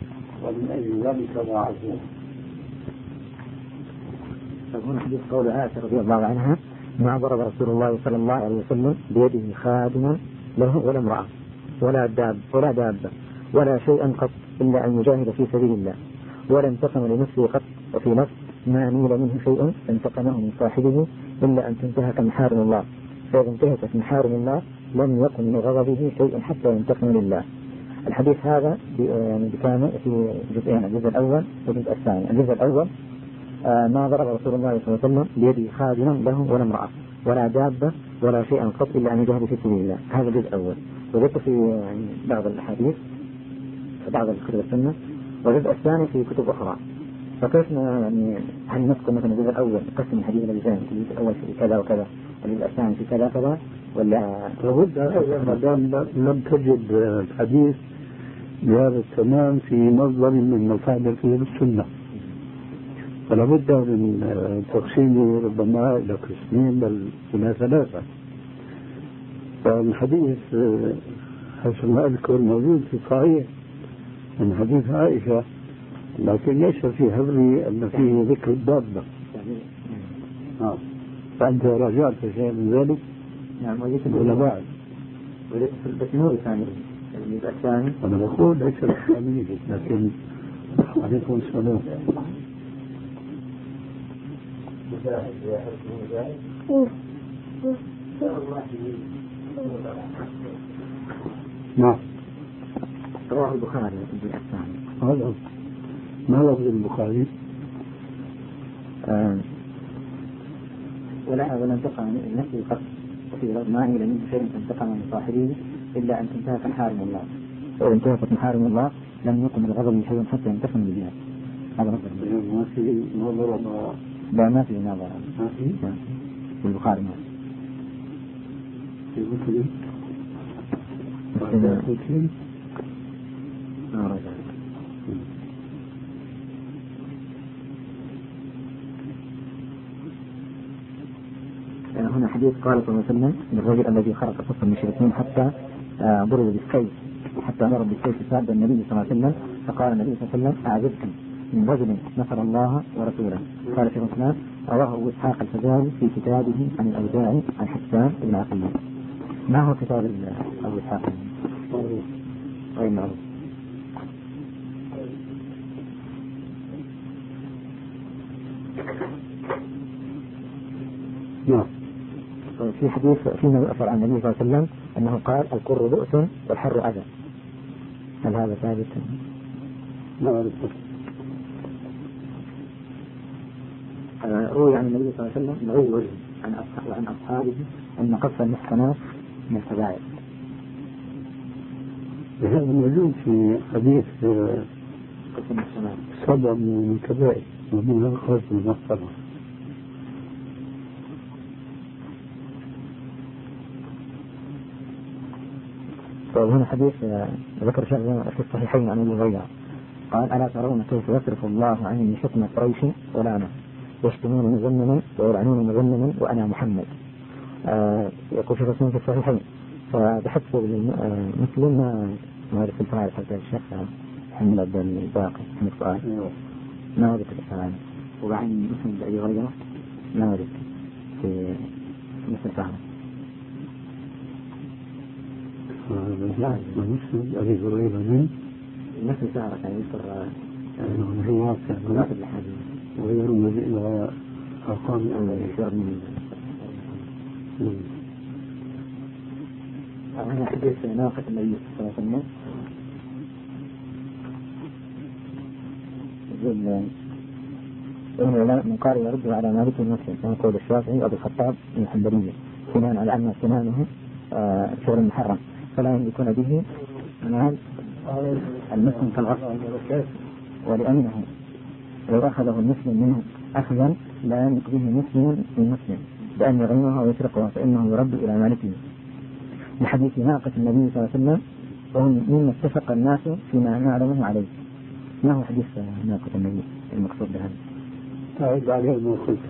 ومن أجل ذلك ضاعفوه. فهنا حديث قول عائشة رضي الله عنها: ما ضرب رسول الله صلى الله عليه وسلم بيده خادما له ولا امرأة ولا دابة ولا شيئا قط إلا أن يجاهد في سبيل الله، ولا انتقم لنفسه قط، وفي نفس ما نيل منه شيء انتقمه من صاحبه إلا أن تنتهك محارم الله، فإذا انتهكت محارم الله لم يكن من غضبه شيء حتى ينتقم لله. الحديث هذا كان في جزئين: الجزء الأول والجزء الثاني. الجزء الأول: ما ضرب رسول الله صلى الله عليه وسلم بيده خادما له ولا امرأة ولا دابة ولا شيئا قط إلا أن يجاهد في سبيل الله. هذا الجزء الأول. وذكر في بعض الأحاديث في بعض الكتب السنة، والجزء الثاني في كتب أخرى. فكيف هل نذكر مثلا الجزء الأول نقسم الحديث إلى جزئين: الجزء الأول في كذا وكذا، والجزء الثاني في كذا كذا، ولا لابد ما دام لم تجد الحديث بهذا التمام في مصدر من مصادر كتب السنة، فلا بد من تقسيمه ربما إلى قسمين بل إلى ثلاثة. فالحديث حسب ما أذكر موجود في الصحيح من حديث عائشة، لكن ليس في حبري أن فيه ذكر الدابة. فأنت راجعت شيئا من ذلك؟ نعم، وجدت ولا بعد؟ وجدت في البسنور الثاني الثاني. أنا بقول ليس الثاني، لكن عليكم السلام. نعم. رواه البخاري في الجزء الثاني. هذا ما لفظ البخاري؟ ولا انتقم من نفسه قط، وفي لفظ ما نيل منه شيء انتقم من صاحبه إلا أن تنتهك محارم الله، فإذا انتهكت محارم الله لم يكن الغضب شيء حتى ينتقم بالله. هذا لفظ. ما في نظر. لا، ما في نظر. ما في البخاري ما في مسلم. مسلم. هنا حديث قال صلى الله عليه وسلم للرجل الذي خرق صف المشركين حتى ضرب بالسيف، حتى ضرب بالسيف ساب النبي صلى الله عليه وسلم، فقال النبي صلى الله عليه وسلم: أعجبكم من رجل نصر الله ورسوله. قال شيخ الإسلام: رواه أبو إسحاق الفزاري في كتابه عن الأوزاعي عن حسان بن عقيل. ما هو كتاب أبو إسحاق؟ غير معروف. في حديث فيما يؤثر عن النبي صلى الله عليه وسلم أنه قال: القر بؤس والحر أذى. هل هذا ثابت؟ لا أعرف. روي عن النبي صلى الله عليه وسلم بغير وجه عن أصحابه أن قص المحصنات من الكبائر. هذا موجود في حديث قص المحصنات 7 من الكبائر ومنها القذف المحصنة. وهنا حديث ذكر شيخ في الصحيحين عن ابي هريره قال: ألا ترون كيف يصرف الله عني شتم قريش ولانا، يشتمون مذمما ويلعنون مذمما وأنا محمد. يقول شيخ الإسلام في الصحيحين. فبحثت مسلم ما هذا في الفرائض حتى الشيخ محمد عبد الباقي من السؤال ما وجدت الإسلام، وبعدين مسلم بأبي هريرة ما وجدت في مثل فهم. لا مسلم أبي هريرة من مثل سهرة يعني يذكر الروايات وغير إلى أرقام هذا حديث ناقة النبي صلى الله عليه وسلم. من قال يرد على مالك المسلم كما قول الشافعي وأبي الخطاب من الحنبلية بناء على أن سنانه شغل محرم فلا يملكون به مال المسلم كالغصب، ولأنه لو أخذه المسلم منه أخذا لا يملك به مسلم من مسلم بأن يغنمها ويسرقها فإنه يرد إلى مالكه. لحديث ناقة النبي صلى الله عليه وسلم وهم مما اتفق الناس فيما نعلمه عليه. ما هو حديث ناقة النبي المقصود بهذا؟ تعود عليه المخلصة.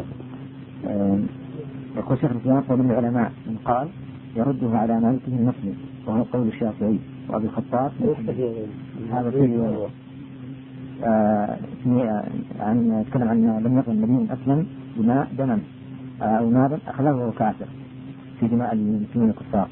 يقول شيخ الإسلام ومن العلماء من قال يرده على مالكه المسلم وهو قول الشافعي وأبي الخطاب. هذا فيه يتكلم عن لم يكن النبي أسلم دماء دما أو نارا أخذه وهو كافر في دماء المسلمين الكفار.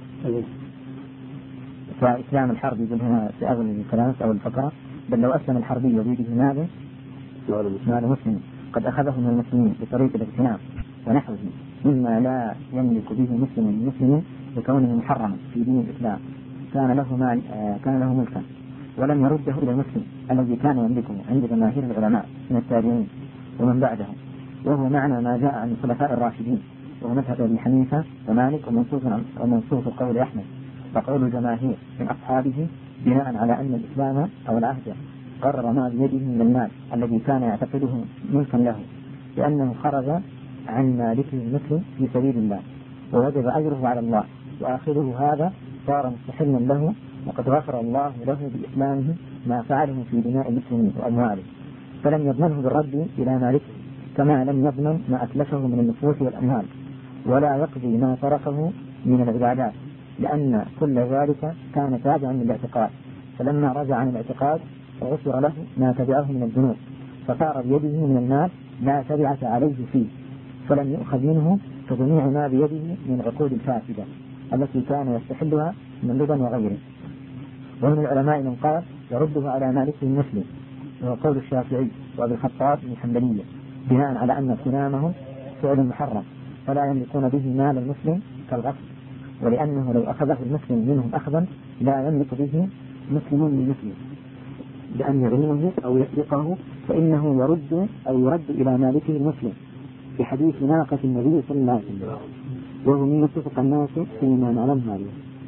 فإسلام الحرب يقول هنا في أول الكلام أو الفقرة بل لو أسلم الحربي بيده مال مسلم قد أخذه من المسلمين بطريق الاغتنام ونحوه مما لا يملك به مسلم لكونه محرما في دين الإسلام كان له ملكا ولم يرده إلى المسلم الذي كان يملكه عند جماهير العلماء من التابعين ومن بعدهم، وهو معنى ما جاء عن الخلفاء الراشدين وهو مذهب ابن حنيفة ومالك ومنصوص قول أحمد وقول الجماهير من أصحابه بناء على أن الإسلام أو العهد قرر ما بيده من المال الذي كان يعتقده ملكا له لأنه خرج عن مالكه المسلم في سبيل الله ووجب أجره على الله، وآخره هذا صار مستحلا له وقد غفر الله له بإسلامه ما فعله في دماء المسلمين وأمواله، فلم يضمنه بالرد إلى مالكه كما لم يضمن ما أتلفه من النفوس والأموال، ولا يقضي ما تركه من العبادات لأن كل ذلك كان تابعا من الاعتقاد، فلما رجع عن الاعتقاد فغفر له ما تبعه من الذنوب فصار بيده من المال لا تبعة عليه فيه، فلم يؤخذ منه كجميع ما بيده من العقود الفاسدة التي كان يستحلها من ربا وغيره. ومن العلماء من قال يرده على مالكه المسلم وهو قول الشافعي وابي الخطاب من الحنبلية بناء على أن اغتنامه فعل محرم فلا يملكون به مال المسلم كالغصب، ولأنه لو أخذه المسلم منهم أخذا لا يملك به مسلم من مسلم بأن يغنيه أو يسرقه فإنه يرد إلى مالكه المسلم في حديث ناقة النبي صلى الله عليه وسلم، وهو مما اتفق الناس فيما نعلم هذه.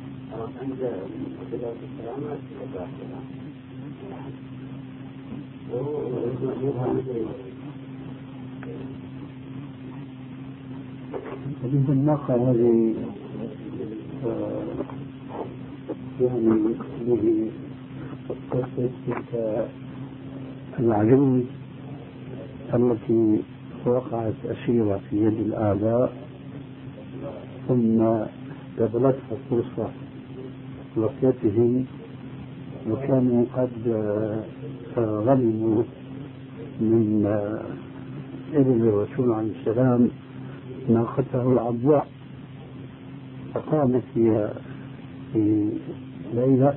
هذه الناقة هذه يعني به قصة تلك العجوز التي وقعت أسيرة في يد الآباء ثم قبلتها الفرصة رقيتهم وكانوا قد غنموا من ابن الرسول عليه السلام ناقته العضاء فقامت فيها في ليلة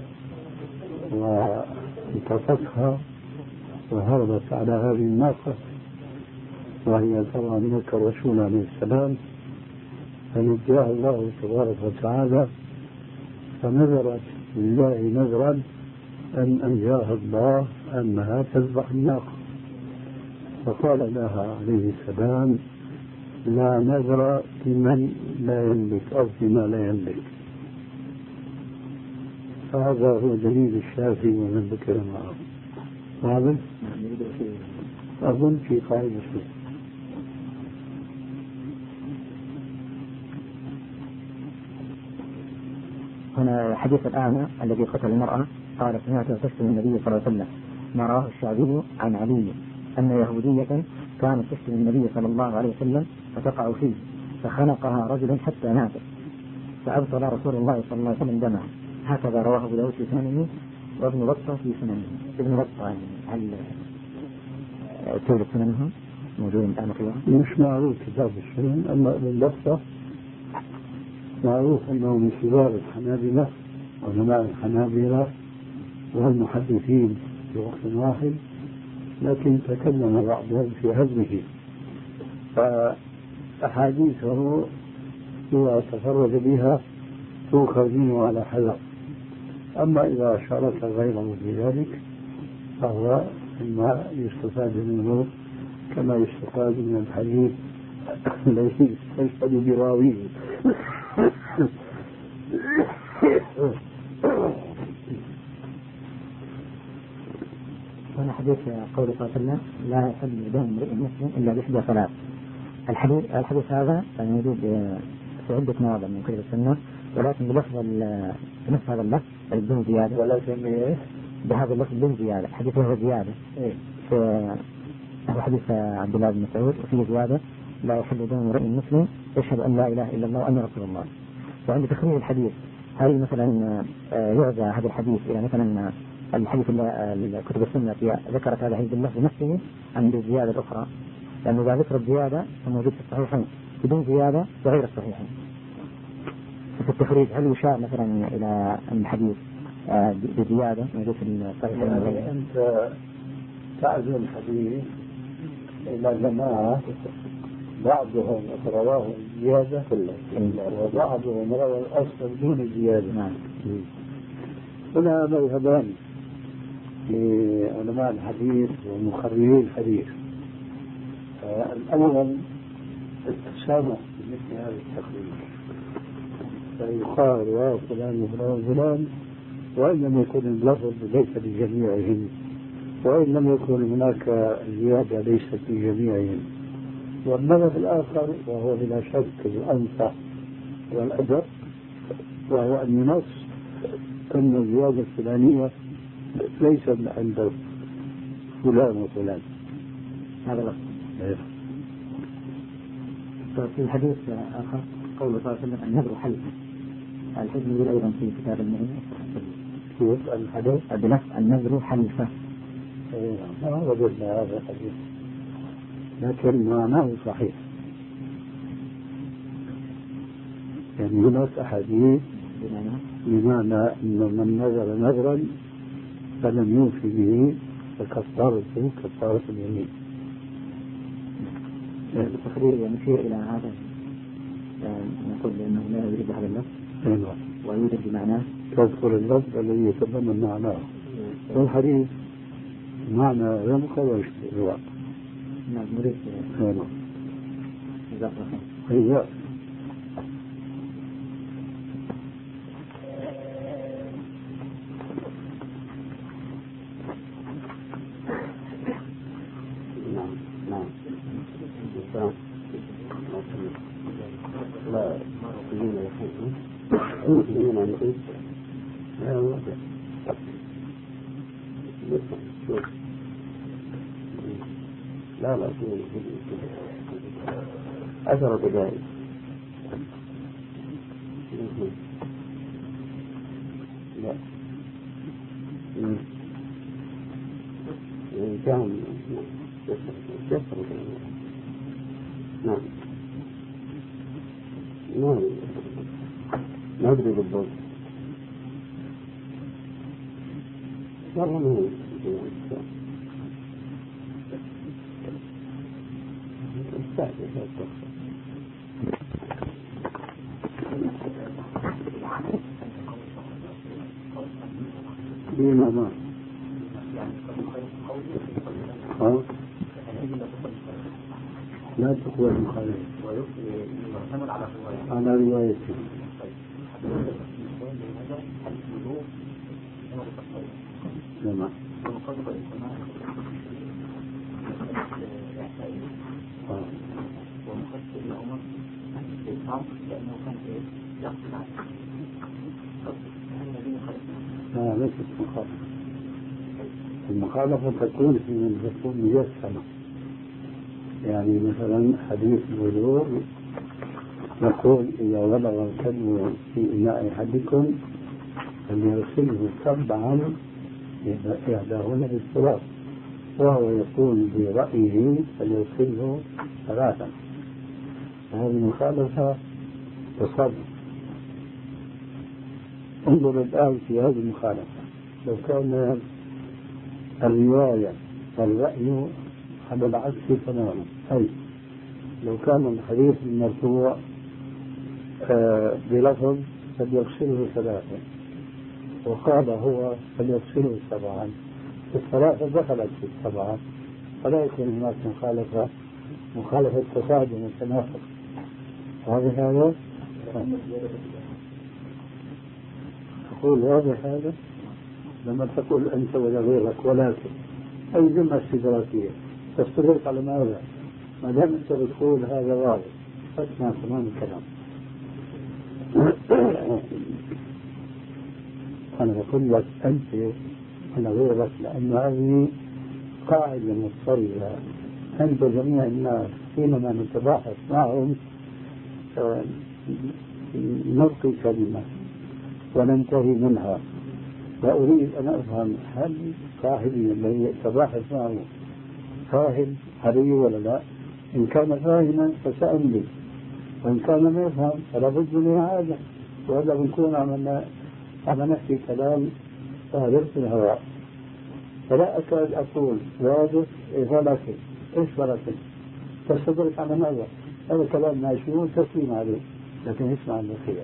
وانتصتها وهربت على هذه الناقة وهي ترى منك الرسول عليه السلام فنجاه الله تبارك وتعالى فنذرت لله نذرا أن أنجاها الله أنها تذبح الناقة فقال لها عليه السلام لا نذر لمن لا يملك أو فيما لا يملك. فهذا هو دليل الشافعي ومن ذكر معه. واضح؟ أظن في قاعدة السنة. هنا حديث الأعمى الذي قتل المرأة قال سمعت تشتم النبي صلى الله عليه وسلم ما رواه الشعبي عن علي أن يهودية كانت تشتم النبي صلى الله عليه وسلم فتقع فيه فخنقها رجل حتى ماتت فأبطل رسول الله صلى الله عليه وسلم دمها. هكذا رواه أبو داود في سننه وابن بطة في سننه. ابن بطة هل توجد سننهم موجودين الآن فيها؟ مش معروف كتاب السنن، أما ابن بطة معروف أنه من كبار الحنابلة علماء الحنابلة والمحدثين في وقت واحد، لكن تكلم بعضهم في هزمه فأحاديثه إذا تفرد بها تؤخذ منه على حذر، أما إذا شارك غيره في ذلك فهو ما يستفاد منه كما يستفاد من الحديث الذي يستشهد براويه. هنا حديث قوله صلى الله عليه وسلم لا يحل دم امرئ مسلم إلا بإحدى ثلاث. الحديث هذا موجود في عدة مواضع من كتب السنة ولكن بنفس هذا اللفظ بدون زيادة، ولكن بهذا اللفظ بدون زيادة. حديثه زيادة هو حديث عبد الله بن مسعود وفيه زيادة لا يحل دم امرئ مسلم يشهد أن لا إله إلا الله وأن رسول الله. وعند تخريج الحديث هل مثلا يرجع هذا الحديث إلى مثلا الحديث كتب السنة ذكرت هذا الحديث باللفظ نفسه عن الزيادة الأخرى، لأنه إذا ذكر الزيادة فموجود في الصحيحين بدون زيادة وغير الصحيحين. في التخريج هل يشار مثلا إلى الحديث بزيادة موجود في الصحيحين؟ يعني أنت تعزو الحديث إلى جماعة بعضهم رواه زيادة وبعضهم روى الأصل دون زيادة. نعم. هنا مذهبان لعلماء الحديث ومخرجي الحديث. الأول التسامح بمثل هذا التخريج، فيقال يا فلان وفلان وفلان، وإن لم يكن اللفظ ليس لجميعهم، وإن لم يكن هناك زيادة ليست لجميعهم. والمذهب الآخر وهو بلا شك الأنصح والأدب، وهو أن ينص أن الزيادة الفلانية ليست عند فلان وفلان. هذا لفظ. في حديث آخر قول صلى الله عليه وسلم النذر حلفا، الحديث يقول أيضا في كتاب المؤمن الحديث بنفس النذر حلفا. ما وجدنا هذا الحديث، لكن معناه صحيح. يعني هناك أحاديث بمعنى أن من نذر نذرا فلم يوفي به فكفارته كفارة اليمين. التقرير يشير إلى هذا، نقول بأنه لا يريد هذا اللفظ ويوجد بمعناه، تذكر اللفظ الذي يتضمن معناه. والحديث معنى رمق ويشبه الواقع. نعم نريد هي لا 10 دقائق. لا كم نعم ما أدري بالضبط والله بما ما لا تقوى المخالفة على روايته. تمام. ومخصص لعمر في الصعب لأنه كان يقصد لا ليست مخالفة. المخالفة تكون في من تكون مجسمة، يعني مثلا حديث الوضوء نقول إذا ولغ الكلب في إناء أحدكم فليغسله 7 إحداهن بالتراب، وهو يقول برأيه فليغسله 3. هذه مخالفة تصرف. انظر الآن في هذه المخالفة، لو كان الرواية والرأي على العكس تماما، أي لو كان الحديث المرفوع بلفظ فليغسله 3 وقال هو فليغسله 7، ال3 دخلت في 7، فلا يكون هناك مخالفة تصادم وتناقض. واضح هذا؟ تقول واضح هذا لما تقول أنت ولا غيرك، ولكن أي جملة استدراكية تستدرك على ماذا؟ ما دام أنت بتقول هذا واضح فاسمع تمام الكلام. أنا بقول لك أنت ولا غيرك، لأن هذه قاعدة مضطردة عند جميع الناس حينما نتباحث معهم. نلقي كلمة وننتهي منها وأريد أن أفهم هل صاحبي الذي يتباحث معه فاهم حري ولا لا؟ إن كان فاهما فسأملي، وإن كان ما يفهم فلا بد من إعادة، وهذا بنكون عم نحكي كلام صادر في الهواء. فلا أكاد أقول واجب ولكن إيش ولكن تصدرك على ماذا؟ هذا كلام ماشي تسليم عليه، لكن اسمع الأخير.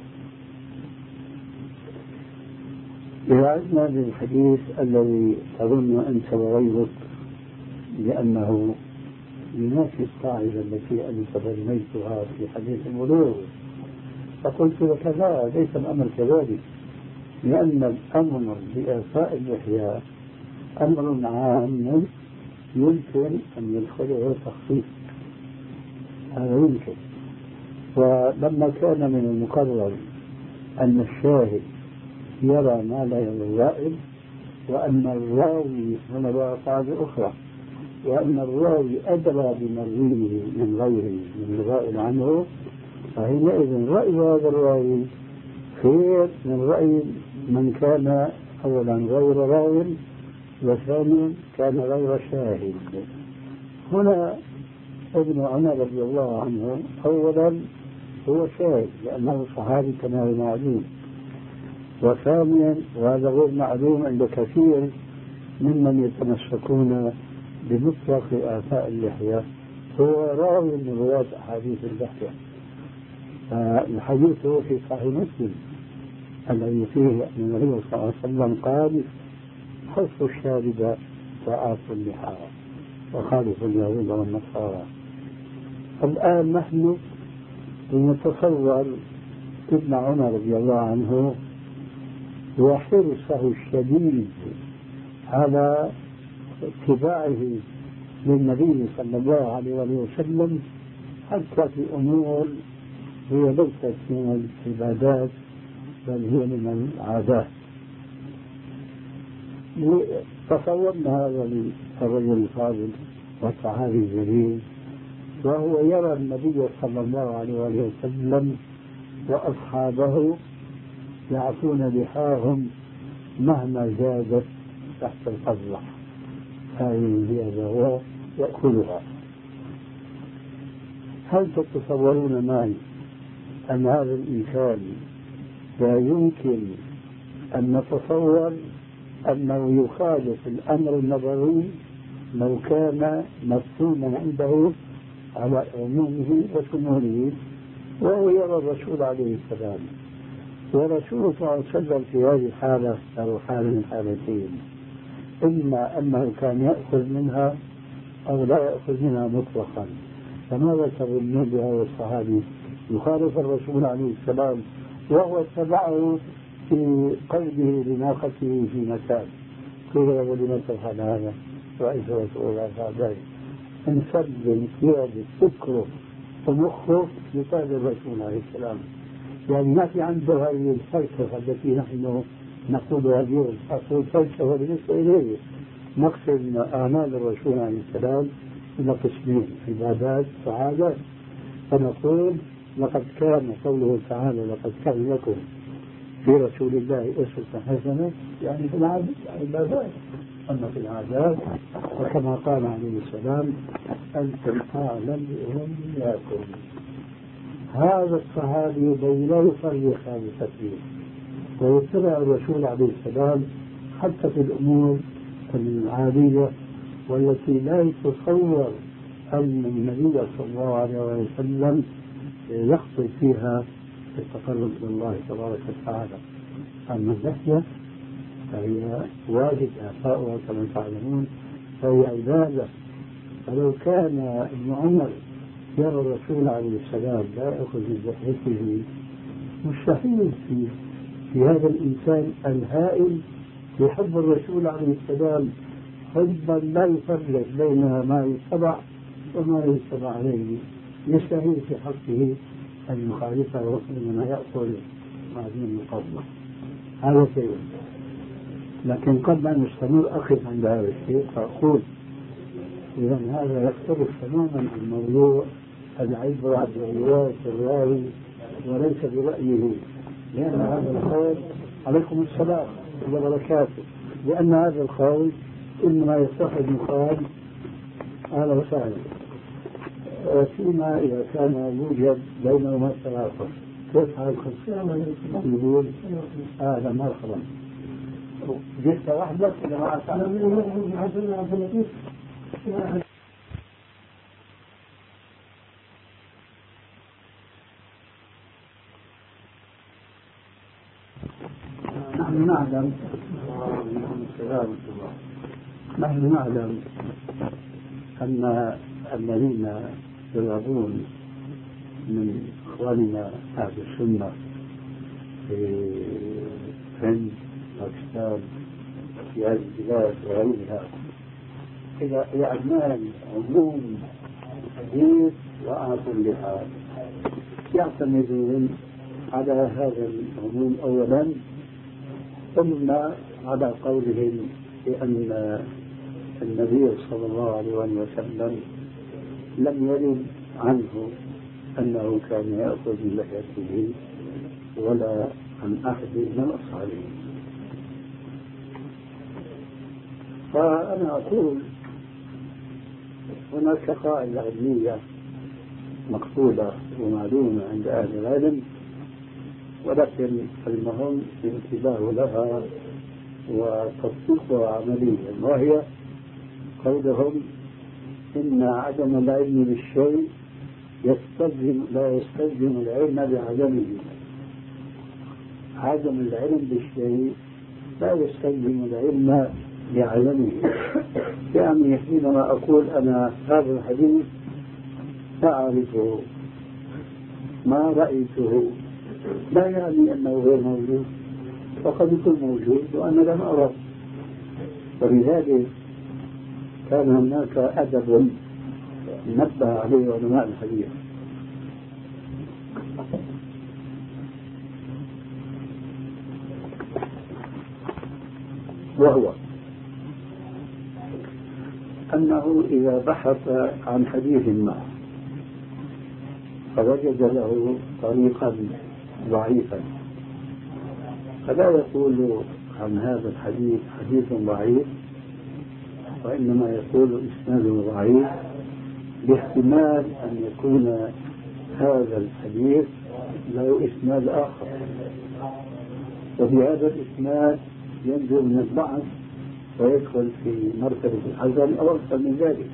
إذا عدنا للحديث الذي تظن أنت وغيرك لأنه ينافي القاعدة التي أنت بنيتها في حديث البلوغ، فقلت لك لا، ليس الأمر كذلك، لأن الأمر بإعفاء اللحية أمر عام يمكن أن يدخله تخصيص، هذا يمكن. ولما كان من المقرر أن الشاهد يرى ما لا يرى الرائد، وأن الراوي هنا بقى قاعدة أخرى، وأن الراوي أدرى بمرويه من غيره من الغائب عنه، فحينئذ رأي هذا الراوي خير من رأي من كان أولا غير راوي وثانيا كان غير شاهد. هنا ابن عمر رضي الله عنه أولا هو شاهد لأنه صحابي كما هو معلوم، وثانيا وهذا غير معلوم عند كثير ممن يتمسكون بمطلق إعفاء اللحية، هو راوي من رواة أحاديث اللحية. الحديث هو في صحيح مسلم الذي فيه أن النبي صلى الله عليه وسلم قال: خص الشارب وآفوا اللحى وخالفوا اليهود والنصارى. الآن نحن نتصور ابن عمر رضي الله عنه وحرصه الشديد على اتباعه للنبي صلى الله عليه وسلم حتى في أمور هي ليست من العبادات بل هي من العادات. تصورنا هذا الرجل الفاضل والصحابي الجليل وهو يرى النبي صلى الله عليه وسلم وأصحابه يعفون لحاهم مهما زادت تحت القبضة، هذه زيادة ويأكلها. هل تتصورون معي أن هذا الإنسان لا يمكن أن نتصور أنه يخالف الأمر النظري لو كان مفهوما عنده على عمومه وشموله، وهو يرى الرسول عليه السلام، ورسول صلى الله عليه وسلم في هذه الحالة له حال من حالتين: إما أنه كان يأخذ منها أو لا يأخذ منها مطلقا. فماذا تظنون بهذا الصحابي يخالف الرسول عليه السلام وهو اتبعه في قلبه لناقته في مكان؟ كيف ولم تفعل هذا؟ رأيت رسول الله صلى الله عليه وسلم انسلم يده فكره ومخه لقال الرسول عليه السلام. يعني ما في عنده هذه الفلسفة التي نحن نقولها اليوم، أصل الفلسفة بالنسبة إليه نقسم أعمال الرسول عليه السلام إلى قسمين: عبادات وعادات. فنقول لقد كان قوله تعالى: لقد كان لكم في رسول الله أسوة حسنة، يعني في العبادات. أما في العادات وكما قال عليه السلام: أنتم أعلم بأمنياكم. هذا الصحابي الذي لا يصلي خامس الدين ويتبع الرسول عليه السلام حتى في الأمور العادية والتي لا يتصور أن النبي صلى الله عليه وسلم يخطئ فيها في التقرب إلى الله تبارك وتعالى. أما اللحية فهي واجب إعفاؤها كما تعلمون، فهي عبادة. فلو كان ابن عمر يرى الرسول عليه السلام لا يأخذ من لحيته، مستحيل في هذا الإنسان الهائل يحب الرسول عليه السلام حبا لا يفرق بين ما يتبع وما يتبع عليه، يستحيل في حقه أن يخالفه إنما يأكل هذه المقاومة. هذا شيء. لكن قبل أن نستمر أقف عند هذا الشيء فأقول: إذا هذا يختلف تماما عن موضوع العبرة برواية الراوي وليس برأيه، لأن هذا القول عليكم السلام وبركاته، لأن هذا القول إنما يصح المقال أهلا وسهلا، فيما إذا كان يوجد بينهما تناقض كيف حالكم؟ يقول أهلا مرحبا. جئت وحدك ولا معك؟ نحن نعلم أن الذين يذهبون من إخواننا أهل السنة في هند باكستان في هذه البلاد وغيرها إلى أعمال عموم حديث وعلى كل حال يعتمدون على هذا العموم أولا، ثم على قولهم بأن النبي صلى الله عليه وسلم لم يرد عنه أنه كان يأخذ من لحيته ولا عن أحد من أصحابه. فأنا أقول هناك قاعدة علمية مقبولة ومعلومة عند أهل العلم، ولكن المهم الانتباه لها وتطبيقها عمليا، وهي قولهم إن عدم العلم بالشيء لا يستلزم العلم بعدمه. عدم العلم بالشيء لا يستلزم العلم بعدمه. يعني حينما أقول أنا هذا الحديث لا أعرفه ما رأيته لا يعني أنه غير موجود، وقد يكون موجود وأنا لم أره. ولذلك كان هناك أدب نبه عليه علماء الحديث، وهو أنه إذا بحث عن حديث ما فوجد له طريقا ضعيفا فلا يقول عن هذا الحديث حديث ضعيف، وإنما يقول إسناده ضعيف، لاحتمال أن يكون هذا الحديث له إسناد آخر، وبهذا الإسناد ينجو من الضعف ويدخل في مرتبة الحسن أو أكثر من ذلك.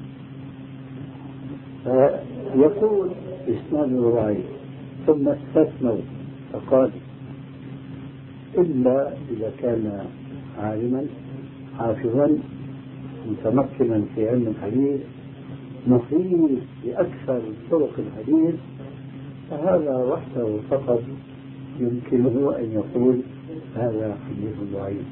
فيقول إسناده ضعيف، ثم استثنوا فقال إلا إذا كان عالما حافظا متمكنا في علم الحديث محيط بأكثر طرق الحديث، فهذا وحده فقط يمكنه أن يقول هذا حديث ضعيف.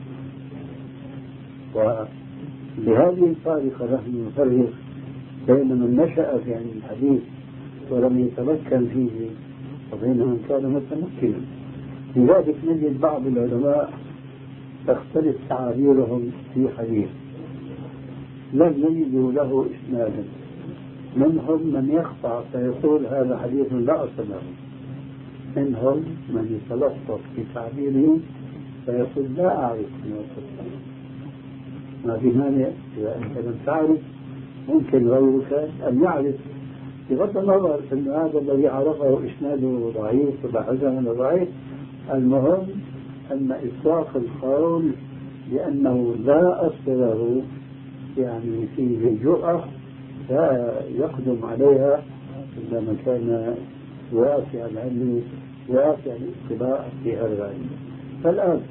وبهذه الطريقة نحن نفرق بين من نشأ في علم الحديث ولم يتمكن فيه وبين من كان متمكنا. لذلك نجد بعض العلماء تختلف تعابيرهم في حديث لم يجدوا له إسنادا، منهم من يقطع فيقول هذا حديث لا أصل له، منهم من يتلطف في تعبيره فيقول لا أعرف ما أصل، ما في مانع إذا أنت لم تعرف ممكن غيرك أن يعرف، بغض النظر أن هذا الذي عرفه إسناده ضعيف ولا حسن ولا ضعيف. المهم أن إطلاق القول لأنه لا أصل له يعني فيه جرأة لا يقدم عليها إلا من كان واسع العلم واسع الاطلاع في هذا العلم. فالآن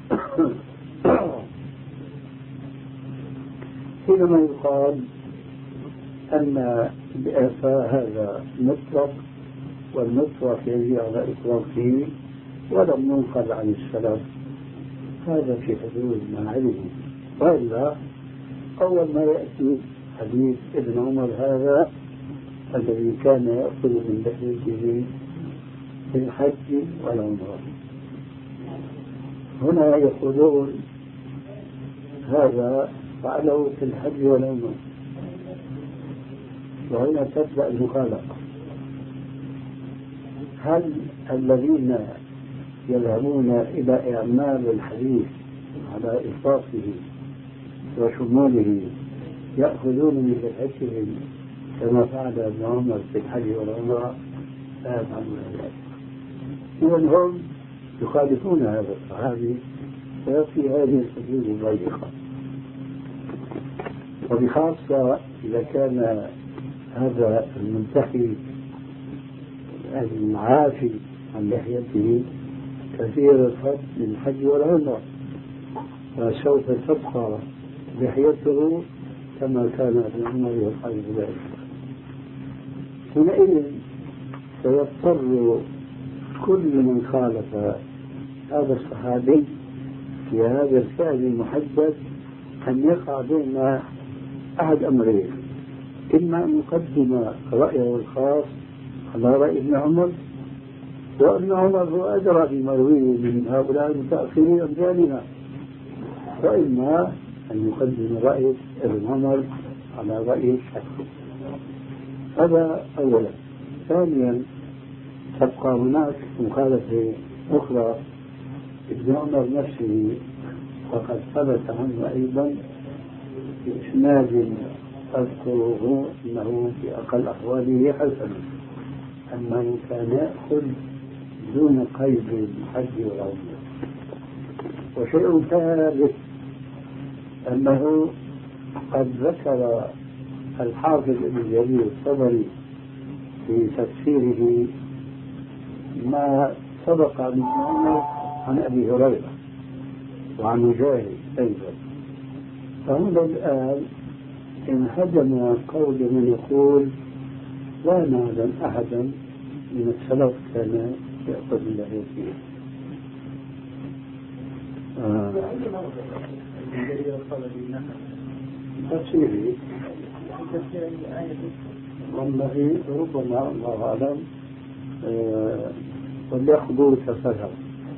حينما يقال أن الإعفاء هذا مطلق والمطلق يجري على إطلاقه ولم ينقل عن السلف، هذا في حدود ما علمه. وإلا أول ما يأتي حديث ابن عمر هذا الذي كان يأخذ من لحيته في الحج والعمرة، هنا يقولون هذا فعله في الحج والعمرة، وهنا تبدأ المخالفة. هل الذين يذهبون إلى إعمال الحديث على إطلافه وشموله يأخذون من لحيتهم كما فعل ابن عمر في الحج والعمرة لا يفعلون ذلك. إذن هم يخالفون هذا الصحابي في هذه الحدود الضيقة، وبخاصة إذا كان هذا المنتحي العافي عن لحيته كثير الفضل للحج والعمرة، فسوف تبقى لحيته كما كان ابن عمر يفعل ذلك. حينئذ سيضطر كل من خالف هذا الصحابي في هذا الفعل المحدد أن يقع بين أحد أمرين: إما أن يقدم رأيه الخاص على رأي ابن عمر، وابن عمر هو أدرى بما يرويه من هؤلاء المتأخرين أمثالنا، وإما أن يقدم رأي ابن عمر على رأي الشافعي. هذا أولا. ثانيا، تبقى هناك مخالفة أخرى. ابن عمر نفسه وقد ثبت عنه أيضا بإسناد أذكره أنه في أقل أحواله حسن، أنه كان يأخذ دون قيد الحج والعمرة. وشيء ثالث أنه قد ذكر الحافظ ابن جرير الطبري في تفسيره ما سبق من عمر عن أبي هريرة وعن مجاهد أيضا. فهنا الآن انهدم قول من يقول لا نعلم أحدا من السلف كان يأخذ من لحيته. تفسيري والله ربما الله أعلم وليأخذوا تفسيرها.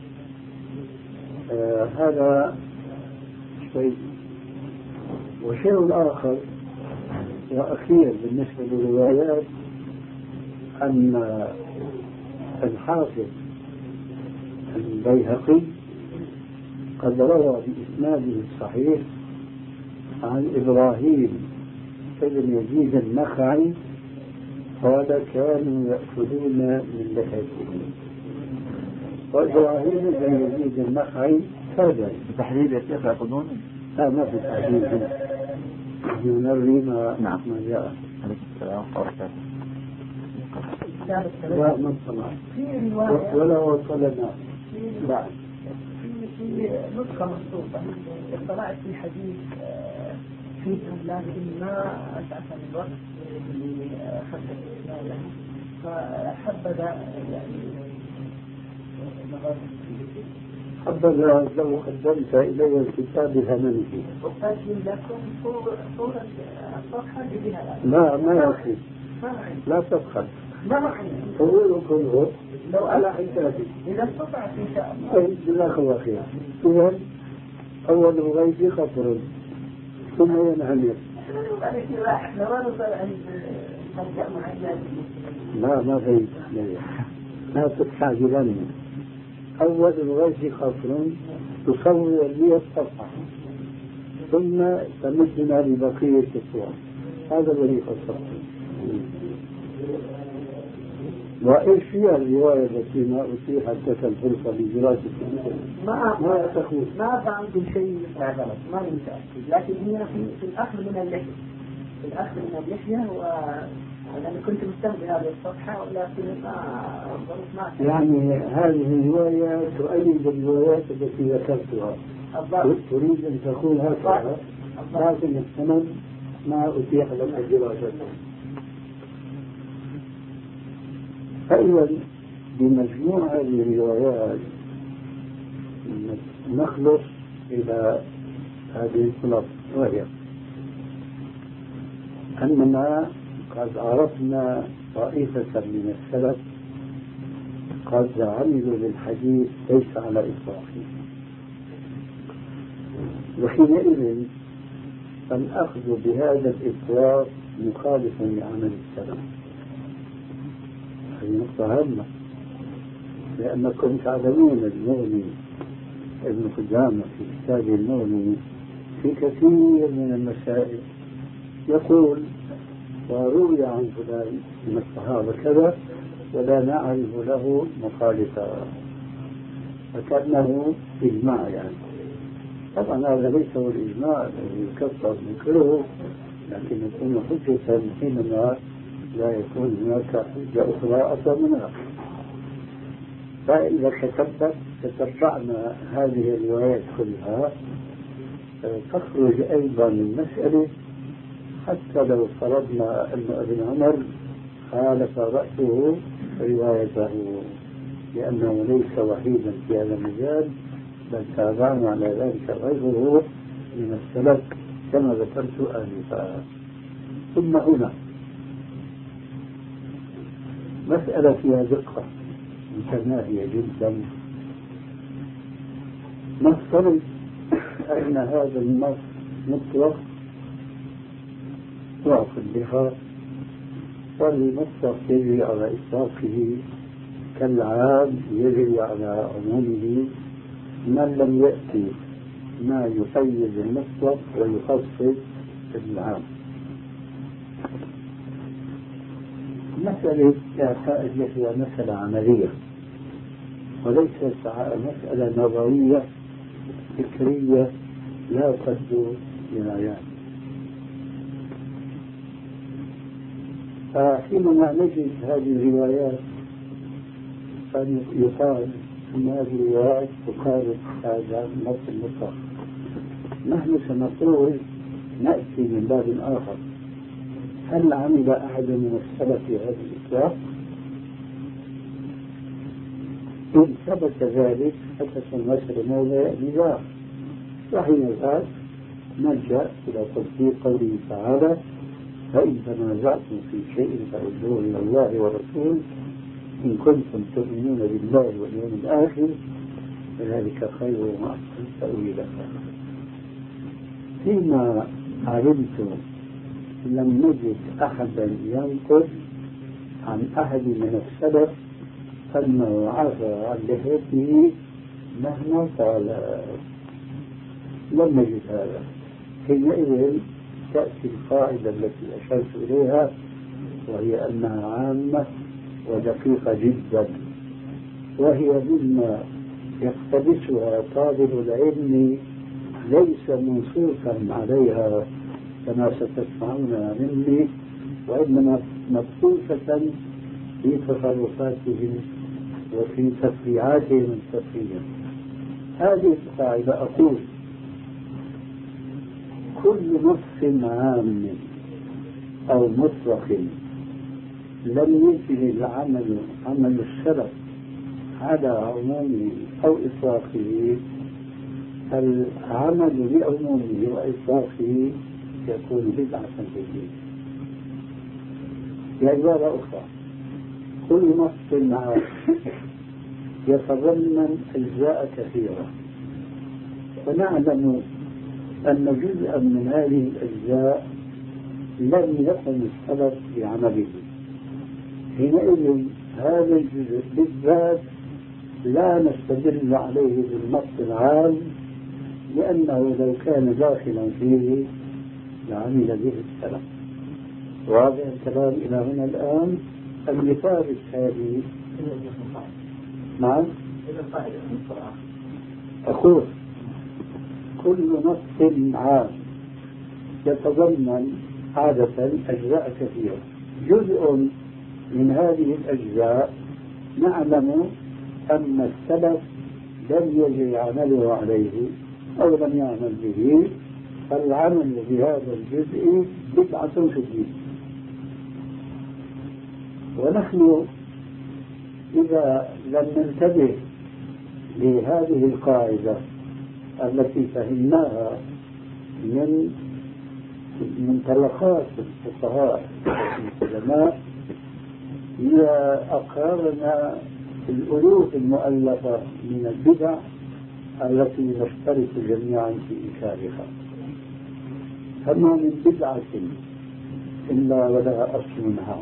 هذا شيء. وشيء آخر وأخير بالنسبة للروايات أن الحافظ البيهقي قد روى بإسناده الصحيح عن إبراهيم بن يزيد النخعي قال كانوا يأخذون من لحيته. وإبراهيم بن يزيد النخعي هذا تحديد يا شيخ يأخذون؟ لا، ما في تحديد هنا، نحن نروي ما جاء. عليكم السلام ورحمة الله. لا ما اطلع ولا وصلنا بعد. في نسخة مكتوبة اطلعت في حديث فيها لكن ما أسعفني الوقت لخمسة إسلام، فحبذا حبذا لو قدمت إلي الكتاب بثمنه. أقدم لكم صورة الصفحة بها. لا ما يكفي، لا تبخل. هو كله لو على حسابي إذا استطعت إن شاء الله. جزاك الله خير. إذن أول الغيث خطر ثم ينعمر. لا ما في لا تستعجلن. أول الغيث خطر تصور لي الصفحة ثم تمدنا لبقية الصور. هذا الذي خصصته. وإيش فيها الرواية التي ما أتيحت لك الفرصة لدراسة ما تقول ما فهمت شيء ما متأكد، لكن هي في الأخذ من اللحية، في الأخذ من اللحية. وأنا كنت مستمع بهذه الصفحة ولكن ما يعني هذه الرواية تؤيد الروايات التي ذكرتها. تريد أن تكون هكذا، لكن السند ما أتيح لك دراسته. فإذا بمجموع هذه الروايات نخلص إلى هذه الخلاصة، وهي أننا قد عرفنا طائفة من السلف قد عملوا بالحديث ليس على إطلاقه، وحينئذ فالأخذ بهذا الإطلاق مخالف لعمل السلف. هذه نقطة هامة، لأنكم تعلمون المغني ابن قدامة في كتابه المغني في كثير من المسائل يقول وروي عن فلان من الصحابة كذا ولا نعرف له مخالفا، فكأنه إجماع يعني. طبعا هذا ليس هو الإجماع الذي يكفر منكره، لكن يكون حجة حينما لا يكون هناك حجة أخرى أصلا منها. فإذا تتبعنا هذه الروايات كلها تخرج أيضا المسألة، حتى لو فرضنا أن ابن عمر خالف رأسه روايته لأنه ليس وحيدا في هذا المجال، بل تابعنا على ذلك غيره من السلف كما ذكرت آنفا. ثم هنا مسألة فيها دقة متناهية جدا. نفترض أن هذا النص مطلق واقف بها، والمطلق يجري على إطلاقه كالعام يجري على عمومه، من لم يأتي ما يقيد المطلق ويخصص العام. مسألة إعفاء اللحية مسألة عملية وليست مسألة نظرية فكرية لا تبدو للعيان. فحينما نجد هذه الروايات يقال أن هذه الروايات تقارب هذا النص المطلق، نحن سنقول نأتي من باب آخر: هل عمل أحد من السلف في هذا الإطلاق؟ إن ثبت ذلك فتتمثل موضع نزاع، وحينئذ نلجأ إلى تطبيق قوله تعالى: فإن تنازعتم في شيء فردوه إلى الله والرسول إن كنتم تؤمنون بالله واليوم الآخر فذلك خير وأحسن تأويلا. فيما علمت لم نجد أحدا ينقل عن أحد من السلف أنه عفى عن لحيته مهما قال، لم نجد هذا. حينئذ تأتي القاعدة التي أشرت إليها، وهي أنها عامة ودقيقة جدا، وهي مما يقتبسها طالب العلم ليس منصوصا عليها كما ستسمعون مني، وإنما مبثوثة في تصرفاتهم وفي تفريعاتهم الفقهية. هذه القاعدة أقول: كل نص عام أو مطلق لم يجري عمل السلف على عمومه أو إطلاقه، العمل بعمومه وإطلاقه يكون بدعة في الدين. بعبارة أخرى، كل نص عام يتضمن أجزاء كثيرة، ونعلم أن جزءا من هذه الأجزاء لم يقم السلف بعمله. حينئذ هذا الجزء بالذات لا نستدل عليه بالنص العام، لأنه لو كان داخلا فيه لعمل به السلف. واضح الكلام إلى هنا الآن؟ المثال الثاني. نعم، أقول كل نص عام يتضمن عادة أجزاء كثيرة، جزء من هذه الأجزاء نعلم أن السلف لم يجري عمله عليه أو لم يعمل به، فالعمل بهذا الجزء بدعة في الدين. ونحن إذا لم ننتبه لهذه القاعدة التي فهمناها من منطلقات الفقهاء والعلماء، إذا أقررنا الألوف المؤلفة من البدع التي نشترك جميعا في إنكارها، فما من بدعة إلا ولها أصل عام.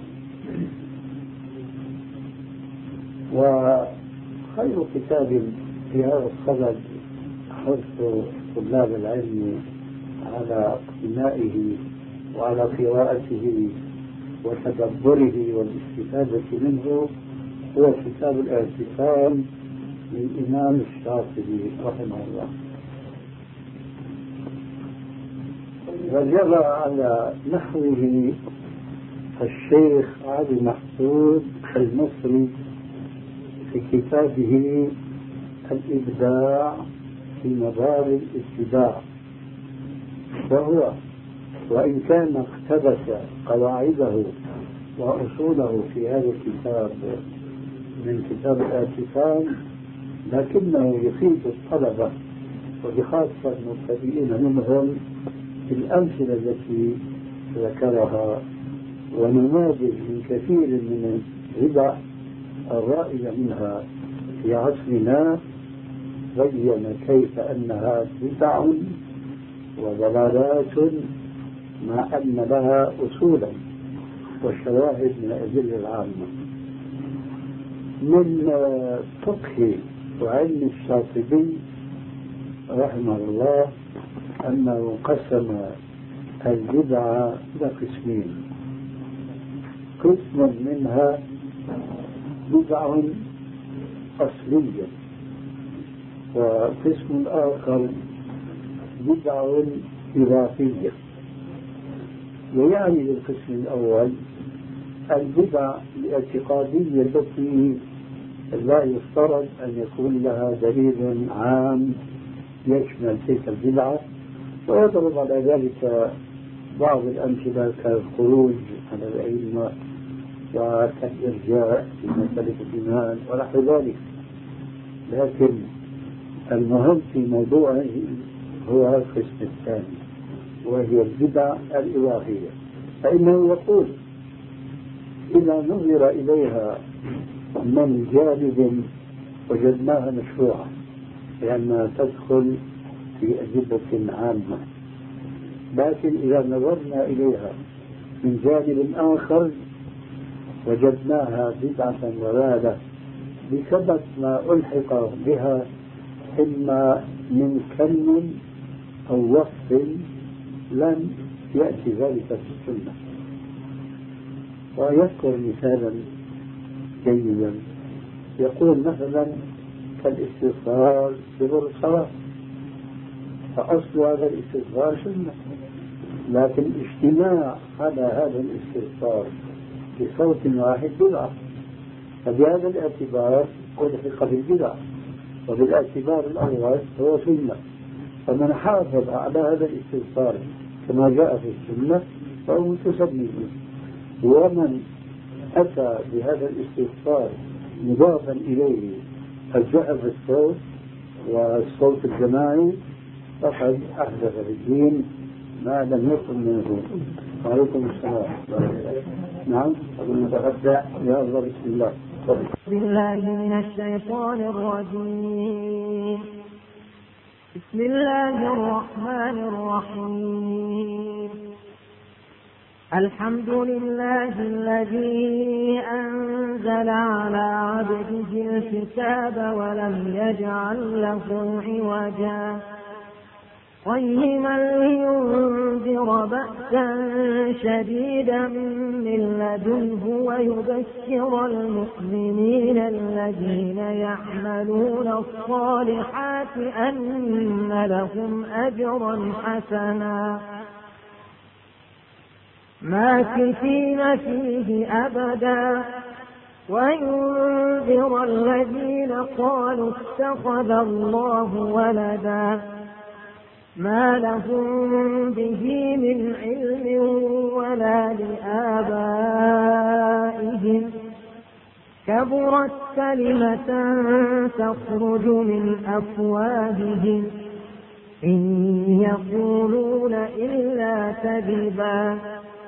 وخير كتاب في هذا الصدد حرص طلاب العلم على اقتنائه وعلى قراءته وتدبره والاستفادة منه هو كتاب الاعتصام للإمام الشاطبي رحمه الله. وجرى على نحوه الشيخ علي محمود المصري في كتابه الإبداع في مدار الاتباع، وهو وإن كان اقتبس قواعده وأصوله في هذا الكتاب من كتاب الاعتصام، لكنه يفيد الطلبة وبخاصة المبتدئين منهم الأمثلة التي ذكرها ونماذج من كثير من البدع الرائجة منها في عصرنا، بين كيف أنها بدع وضلالات مع أن لها أصولا وشواهد من الأدلة العامة. من فقه وعلم الشاطبي رحمه الله أنه قسم البدع إلى قسمين: قسم منها بدع أصلية، وقسم آخر بدع إضافية. ويعني للقسم الأول البدع الاعتقادية التي لا يفترض أن يكون لها دليل عام يشمل تلك البدعة، ويضرب على ذلك بعض الأمثلة كالخروج على الأئمة وكالإرجاء في مسألة الإيمان ونحو ذلك. لكن المهم في موضوعه هو القسم الثاني، وهي البدع الإضافية. فإنه يقول إذا نظر إليها من جانب وجدناها مشروعة لأنها تدخل في أدلة عامة، لكن إذا نظرنا إليها من جانب آخر وجدناها بدعة ضلالة بسبب ما ألحق بها إما من كلم أو وصف لم يأتي ذلك في السنة. ويذكر مثالا جيدا، يقول مثلا كالاستغفار بدبر الصلاة، فأصل هذا الاستغفار سنة، لكن الاجتماع على هذا الاستغفار بصوت واحد بدعة، فبهذا الاعتبار ألحق بالبدعة، وبالاعتبار الأول هو سنة. فمن حافظ على هذا الاستغفار كما جاء في السنة فهو متسمي، ومن أتى بهذا الاستغفار مضافا إليه الجهر بالصوت والصوت الجماعي فقد أحدث في الدين ما لم يكن منه. وعليكم السلام. نعم نتغدى. يا الله بسم الله. بالله من الشيطان الرجيم. بسم الله الرحمن الرحيم. الحمد لله الذي أنزل على عبده الكتاب ولم يجعل له عوجا قيما لينذر بأسا شديدا من لدنه ويبشر المؤمنين الذين يعملون الصالحات أن لهم أجرا حسنا ماكثين فيه أبدا وينذر الذين قالوا اتخذ الله ولدا ما لهم به من علم ولا لآبائهم كبرت كلمة تخرج من أفواههم إن يقولون إلا كذبا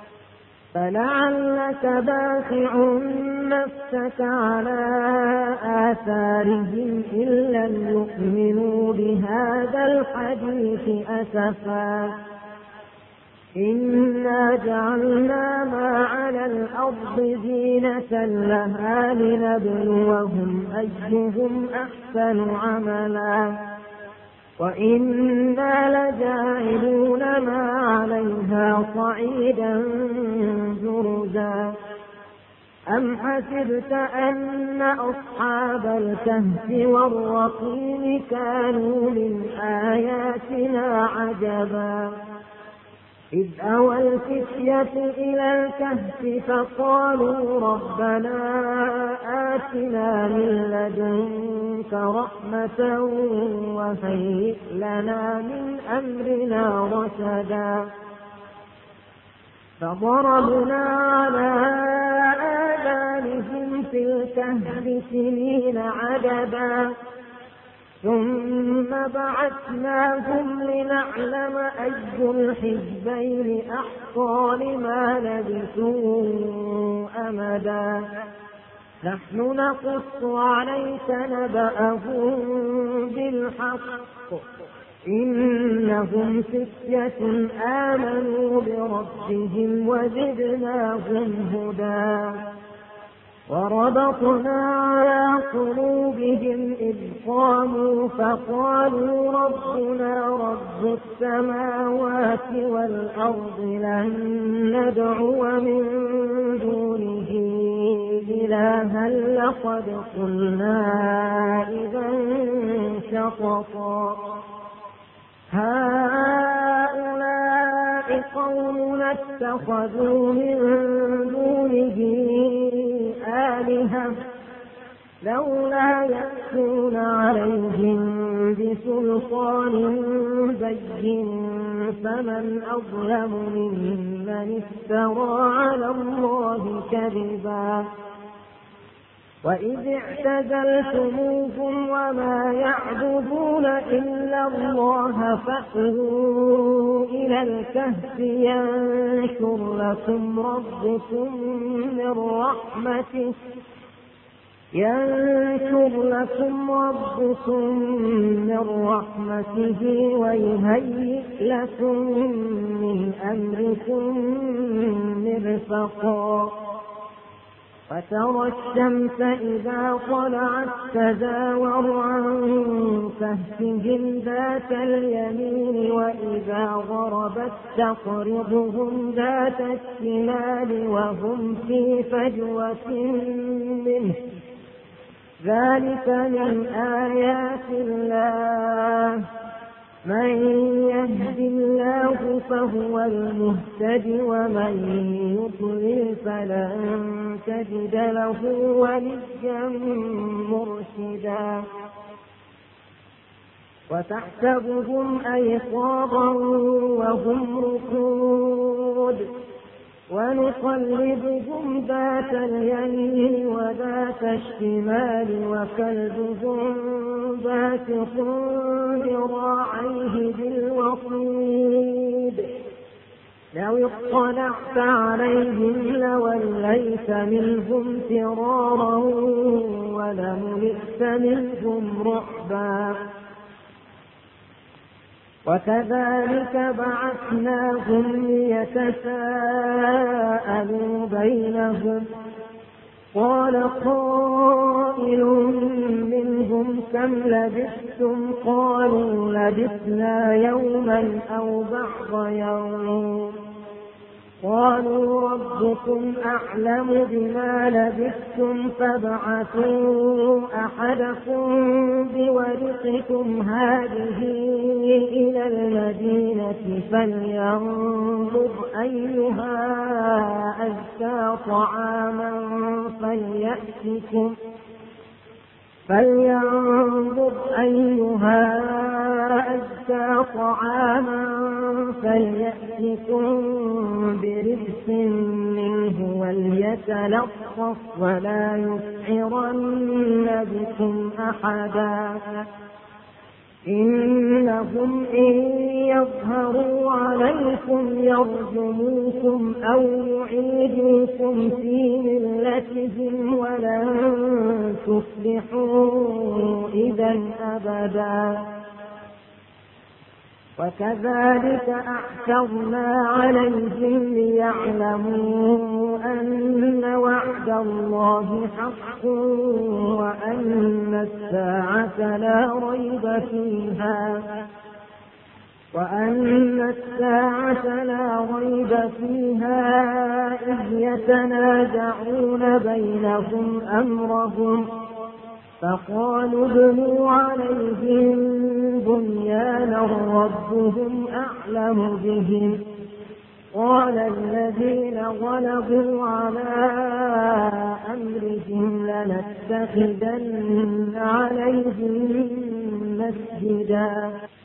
فلعلك باخع نفسك على آثارهم إن لم يؤمنوا بهذا الحديث أسفا إنا جعلنا ما على الأرض زينة لها لنبلوهم أيهم أحسن عملا وإنا لجاعلون ما عليها صعيدا جرزا أم حسبت أن أصحاب الكهف والرقيم كانوا من آياتنا عجبا إذ أوى الفتية إلى الكهف فقالوا ربنا آتنا من لدنك رحمة وهيئ لنا من أمرنا رشدا فضربنا على آذانهم في الكهف سنين عددا ثم بعثناهم لنعلم أي الحزبين أحصى لما لبثوا أمدا نحن نقص عليك نبأهم بالحق إنهم فتية آمنوا بربهم وزدناهم هدى وربطنا على قلوبهم إذ قاموا فقالوا ربنا رب السماوات والأرض لن ندعو من دونه إلها لقد قلنا إذا شططا هؤلاء قومنا اتخذوا من دونه آلهة لولا يأتون عليهم بسلطان بين فمن أظلم ممن افترى على الله كذبا وإذ اعتزلتموهم وما يعبدون إلا الله فأووا إلى الكهف ينشر لكم ربكم من رحمته ويهيئ لكم من أمركم مرفقا وترى الشمس إذا طلعت تزاور عن كهفهم ذات اليمين وإذا غربت تقرضهم ذات الشمال وهم في فجوة منه ذلك من آيات الله من يهد الله فهو المهتد ومن يضلل فلن تجد له وليا مرشدا وتحسبهم أيقاظا وهم رقود ونقلبهم ذات اليمين وذات الشمال وكلبهم باسط ذراعيه بالوصيد لو اطلعت عليهم لوليت منهم فرارا ولملئت منهم رعبا وكذلك بعثناهم ليتساءلوا بينهم قال قائل منهم كم لبثتم قالوا لبثنا يوما أو بعض يوم قالوا ربكم أعلم بما لبثتم فابعثوا أحدكم بورقكم هذه إلى المدينة فلينظر أيها أزكى طعاما فليأتكم برزق منه وليتلطف ولا يسعرن بكم أحدا إنهم إن يظهروا عليكم يرجموكم أو يعيدوكم في ملتهم ولن تفلحوا إذا أبدا وكذلك أعثرنا عليهم ليعلموا أن وعد الله حق وأن الساعة لا ريب فيها إذ يتنازعون بينهم أمرهم فقالوا ابنوا عليهم بنيانا ربهم أعلم بهم قال الذين غلبوا على أمرهم لنتخذن عليهم مسجدا